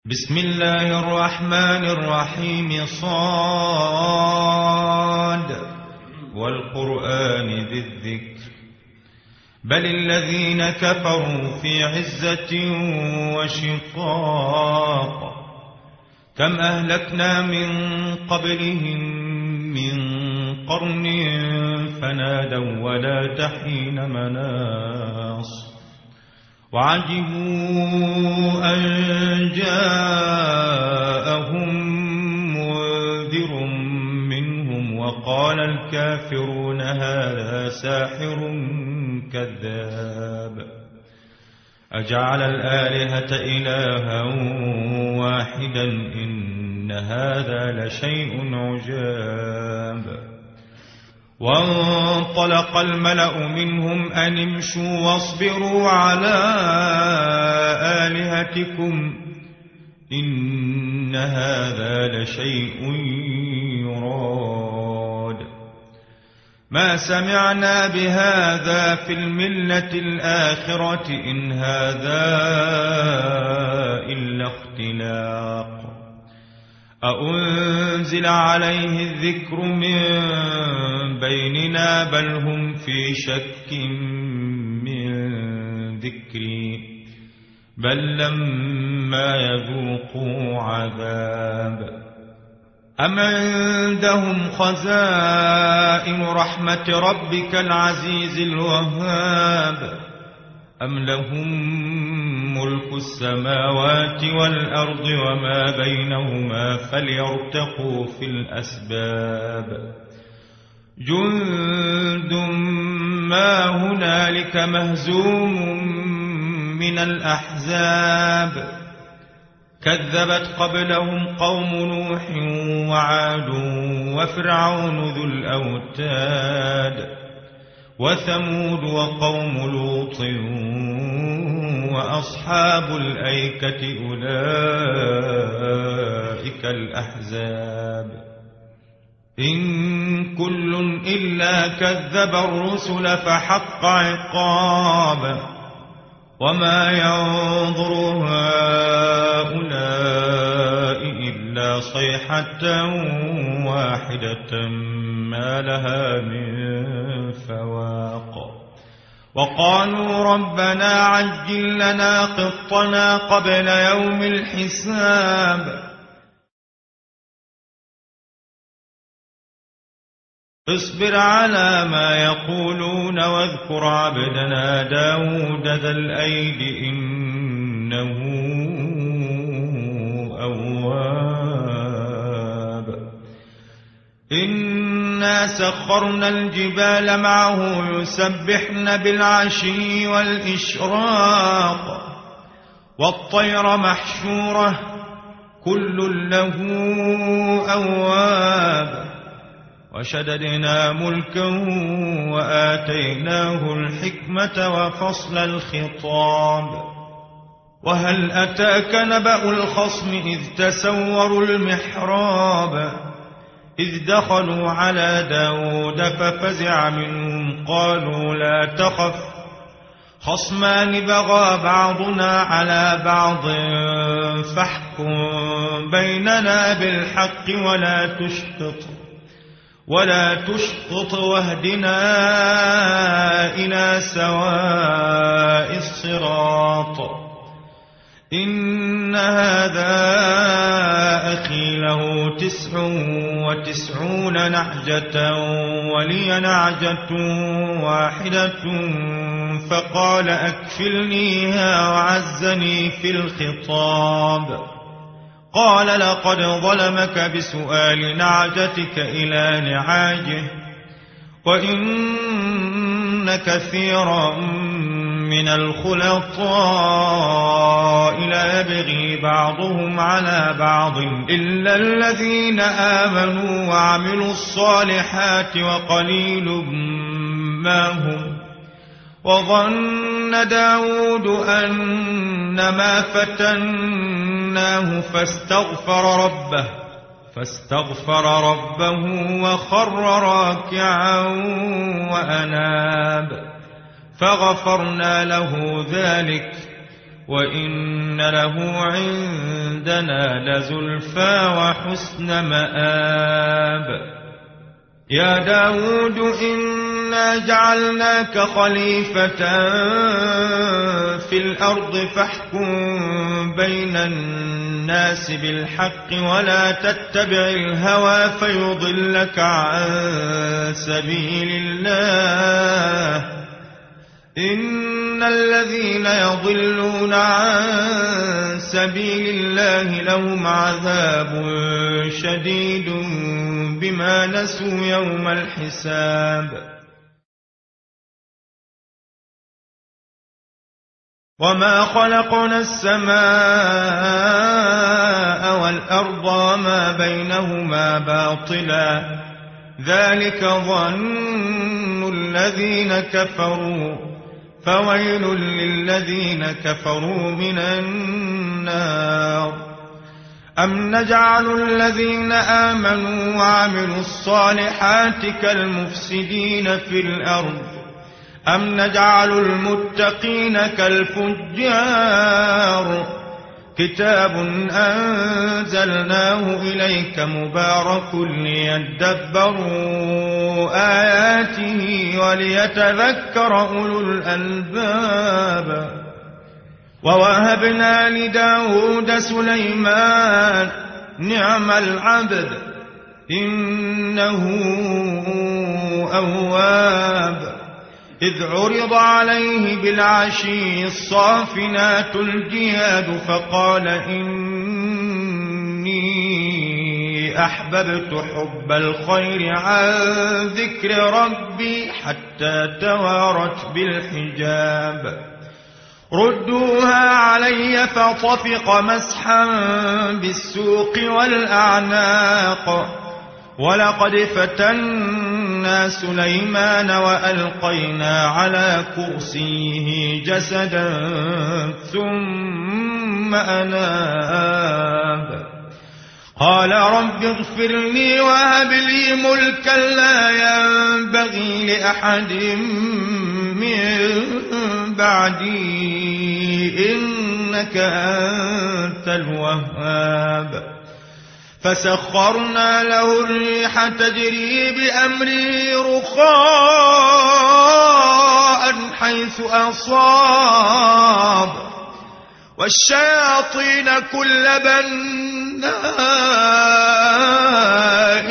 بسم الله الرحمن الرحيم صاد والقرآن ذي الذكر بل الذين كفروا في عزة وشقاق كم أهلكنا من قبلهم من قرن فنادوا ولا تحين مناص وعجبوا أن جاءهم منذر منهم وقال الكافرون هذا ساحر كذاب أجعل الآلهة إلها واحدا إن هذا لشيء عجاب وانطلق الملأ منهم أن امشوا واصبروا على آلهتكم إن هذا لشيء يراد ما سمعنا بهذا في الملة الآخرة إن هذا إلا اختلاق أأنزل عليه الذكر من بيننا بل هم في شك من ذكري بل لما يذوقوا عذاب أم عندهم خزائن رحمة ربك العزيز الوهاب أم لهم ملك السماوات والأرض وما بينهما فليرتقوا في الأسباب جند ما هنالك مهزوم من الأحزاب كذبت قبلهم قوم نوح وعاد وفرعون ذو الأوتاد وثمود وقوم لوط وأصحاب الأيكة أولئك الأحزاب إن كل إلا كذب الرسل فحق عقاب وما ينظر هؤلاء إلا صيحة واحدة ما لها من فواق وقالوا ربنا عجل لنا قطنا قبل يوم الحساب اصبر على ما يقولون واذكر عبدنا داود ذا الأيد إنه أواب إنا سخرنا الجبال معه يسبحن بالعشي والإشراق والطير محشورة كل له أواب وشددنا ملكه وآتيناه الحكمة وفصل الخطاب وهل أتاك نبأ الخصم إذ تسوروا المحراب إذ دخلوا على داود ففزع منهم قالوا لا تخف خصمان بغى بعضنا على بعض فاحكم بيننا بالحق ولا تشطط واهدنا إلى سواء الصراط إن هذا أخي له 99 نعجة ولي نعجة واحدة فقال أكفلنيها وعزني في الخطاب قال لقد ظلمك بسؤال نعجتك إلى نعاجه وإن كثيرا من الخلطاء ليبغي بعضهم على بعض إلا الذين آمنوا وعملوا الصالحات وقليل ما هم وظن داود أنما فتناه فاستغفر ربه وخر راكعا وأناب فغفرنا له ذلك وإن له عندنا لزلفى وحسن مآب. يا داود إنا جعلناك خليفة في الأرض فاحكم بين الناس بالحق ولا تتبع الهوى فيضلك عن سبيل الله. إن الذين يضلون عن سبيل الله لهم عذاب شديد بما نسوا يوم الحساب. وما خلقنا السماء والأرض وما بينهما باطلا ذلك ظن الذين كفروا فويل للذين كفروا من النار. أم نجعل الذين آمنوا وعملوا الصالحات كالمفسدين في الأرض أم نجعل المتقين كالفجار. كتاب أنزلناه إليك مبارك ليدبروا آياته وليتذكر أولو الألباب. ووهبنا لداود سليمان نعم العبد إنه أواب. إذ عرض عليه بالعشي الصافنات الجياد فقال إني أحببت حب الخير عن ذكر ربي حتى توارت بالحجاب. ردوها علي فطفق مسحا بالسوق والأعناق. ولقد فتنا سليمان وألقينا على كرسيه جسدا ثم أناب. قال رب اغفر لي وهب لي ملكا لا ينبغي لأحد من بعدي إنك أنت الوهاب. فسخرنا له الريح تجري بأمره رخاء حيث أصاب والشياطين كل بناء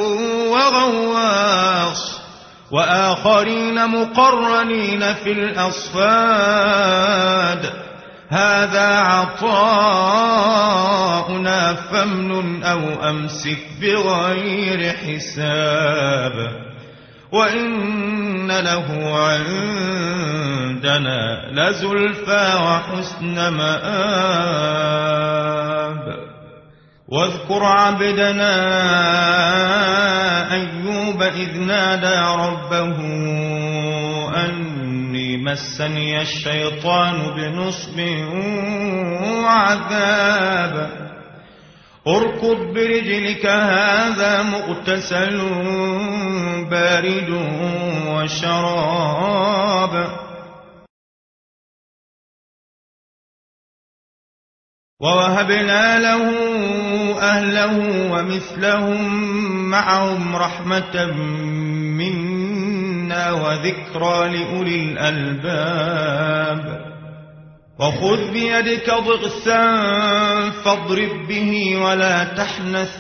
وغواص وآخرين مقرنين في الأصفاد. هذا عطاؤنا فامنن أو أمسك بغير حساب. وإن له عندنا لزلفى وحسن مآب. واذكر عبدنا أيوب إذ نادى ربه أني مسني الشيطان بنصب وعذاب. اركض برجلك هذا مغتسل بارد وشراب. ووهبنا له أهله ومثلهم معهم رحمة منا وذكرى لأولي الألباب. وخذ بيدك ضغثا فاضرب به ولا تحنث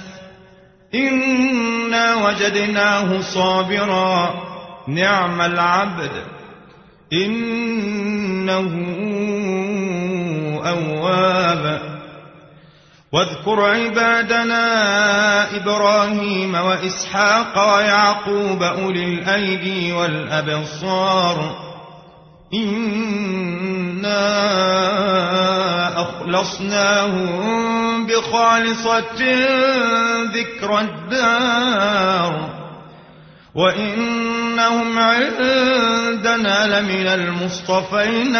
إنا وجدناه صابرا نعم العبد إنه أواب. واذكر عبادنا إبراهيم وإسحاق ويعقوب أولي الأيدي والأبصار إنا أخلصناهم بخالصة ذكر الدار وإنهم عندنا لمن المصطفين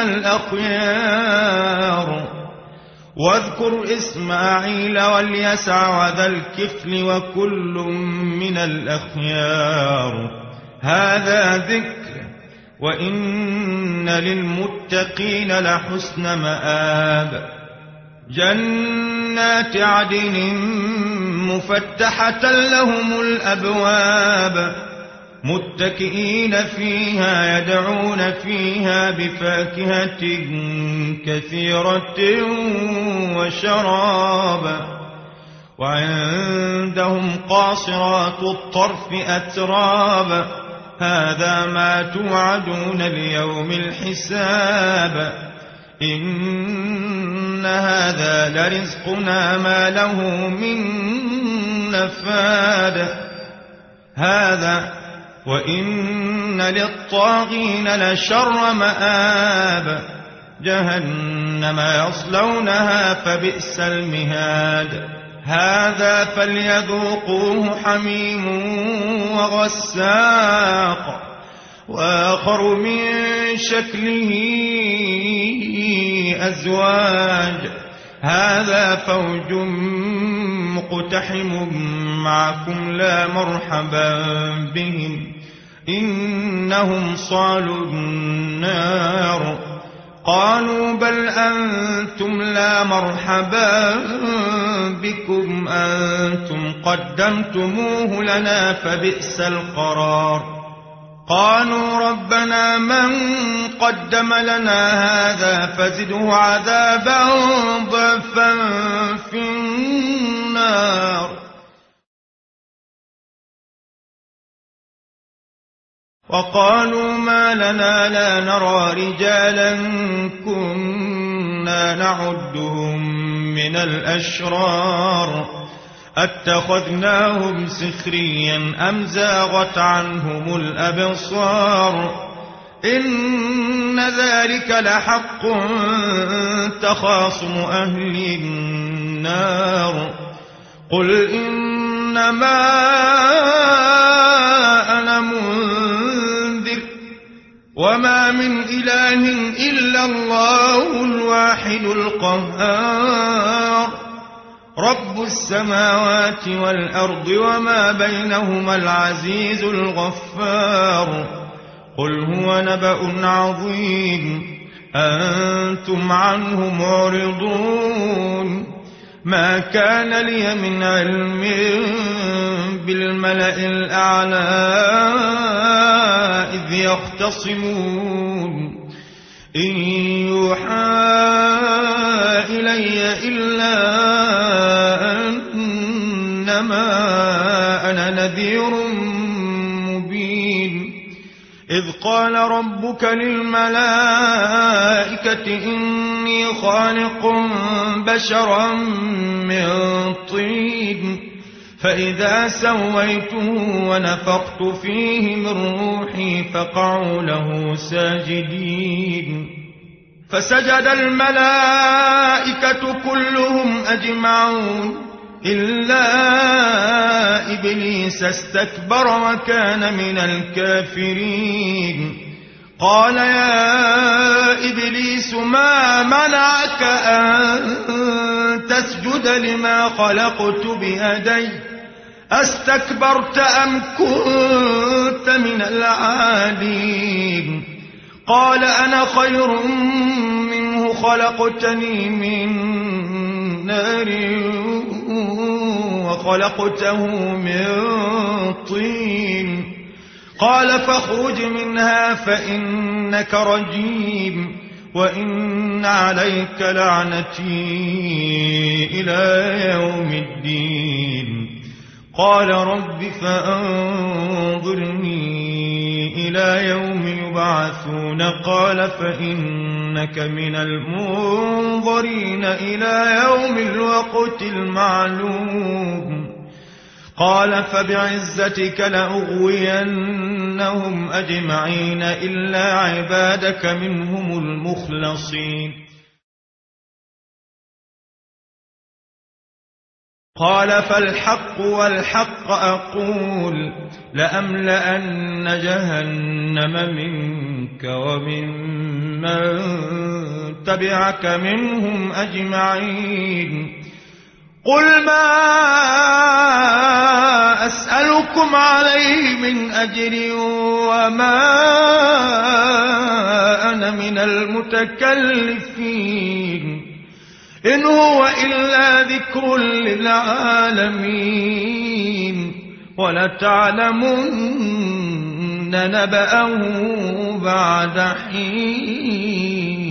الأخيار. واذكر إسماعيل واليسع وذا الكفل وكل من الأخيار. هذا ذكر وإن للمتقين لحسن مآب جنات عدن مفتحة لهم الأبواب متكئين فيها يدعون فيها بفاكهة كثيرة وشراب وعندهم قاصرات الطرف أتراب هذا ما توعدون ليوم الحساب إن هذا لرزقنا ما له من نفاد هذا وإن للطاغين لشر مآب جهنم يصلونها فبئس المهاد هذا فليذوقوه حميم وغساق وآخر من شكله أزواج هذا فوج مقتحم معكم لا مرحبا بهم إنهم صالوا النار قالوا بل أنتم لا مرحبا بكم أنتم قدمتموه لنا فبئس القرار قالوا ربنا من قدم لنا هذا فزده عذابا ضعفا في النار وقالوا ما لنا لا نرى رجالا كنا نعدهم من الأشرار أتخذناهم سخريا أم زاغت عنهم الأبصار إن ذلك لحق تخاصم أهل النار قل إنما أنا منذر وما من إله إلا الله الواحد القهار رب السماوات والأرض وما بينهما العزيز الغفار قل هو نبأ عظيم أنتم عنه معرضون ما كان لي من علم بالملأ الأعلى إذ يختصمون إن يوحى إلي إلا أنما أنا نذير مبين إذ قال ربك للملائكة إني خالق بشرا من طين فإذا سويته ونفخت فيه من روحي فقعوا له ساجدين فسجد الملائكة كلهم أجمعون إلا إبليس استكبر وكان من الكافرين قال يا إبليس ما منعك أن تسجد لما خلقت بيدي أستكبرت أم كنت من العالين قال أنا خير منه خلقتني من نار وخلقته من طين قال فاخرج منها فإنك رجيم وإن عليك لعنتي إلى يوم الدين قال رب فأنظرني إلى يوم يبعثون قال فإنك من المنظرين إلى يوم الوقت المعلوم قال فبعزتك لأغوينهم أجمعين إلا عبادك منهم المخلصين قال فالحق والحق أقول لأملأن جهنم منك وممن تبعك منهم أجمعين قل ما أسألكم عليه من أجر وما أنا من المتكلفين إن هو إلا ذكر للعالمين ولتعلمن نبأه بعد حين.